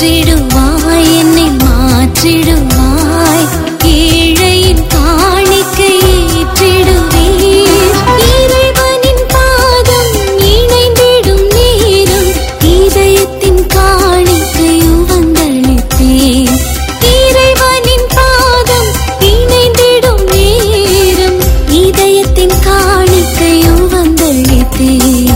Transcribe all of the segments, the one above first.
ஏற்றிடுவாய், என்னை மாற்றிடுவாய். ஏழையின் காணிக்கை ஏற்றிடுவீர். இறைவனின் பாதம் இணைந்திடும் நேரம் இதயத்தின் காணிக்கை உவந்தளித்தேன். இறைவனின் பாதம் இணைந்திடும் நேரம் இதயத்தின் காணிக்கை உவந்தளித்தேன்.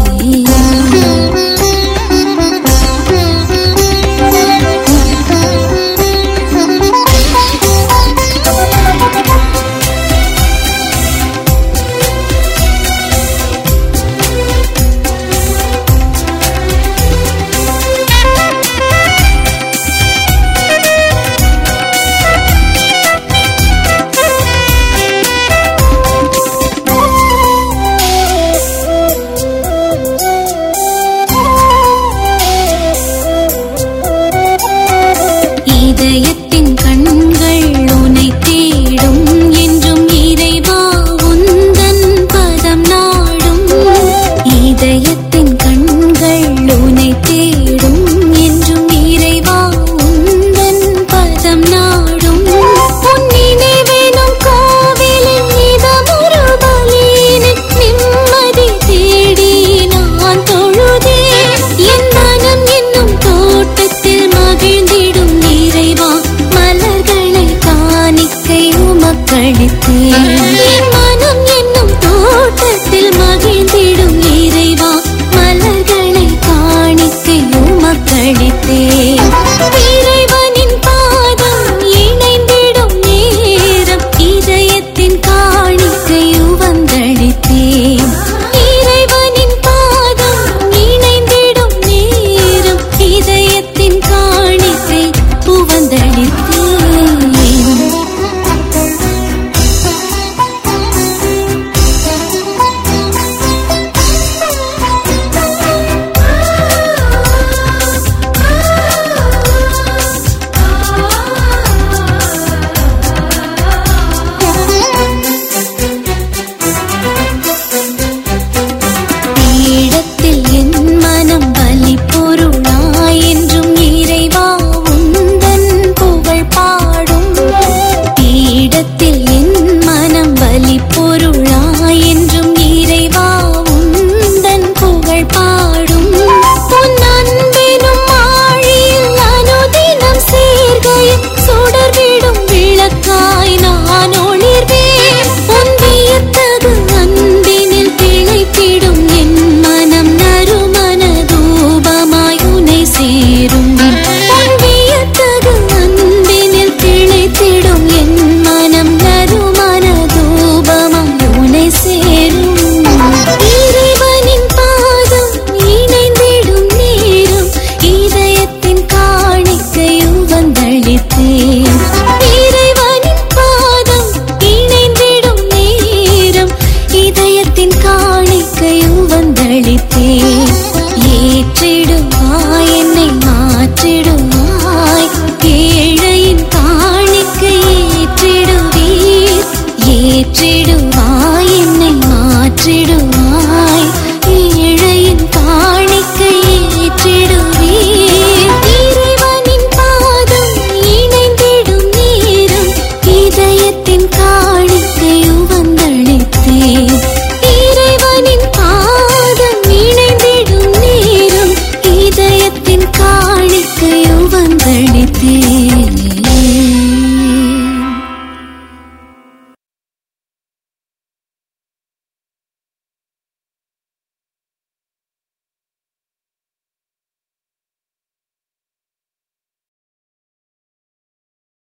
இதயத்தின் கண்கள் உன்னை தேடும் என்றும் இறைவா உந்தன் பதம் நாடும். இதயத்தின் கண்கள் உன்னை தேடும் என்றும் இறைவா உந்தன் பதம் நாடும். உன் நினைவெனும் கோவிலின் இதமொரு பலியினில் நிம்மதி தேடி நான் தொழுதேன். என் மனம் என்னும் தோட்டத்தில் மகிழ்ந்திடும் இறைவா, மலர்களை காணிக்கை உமக்களித்தேன்.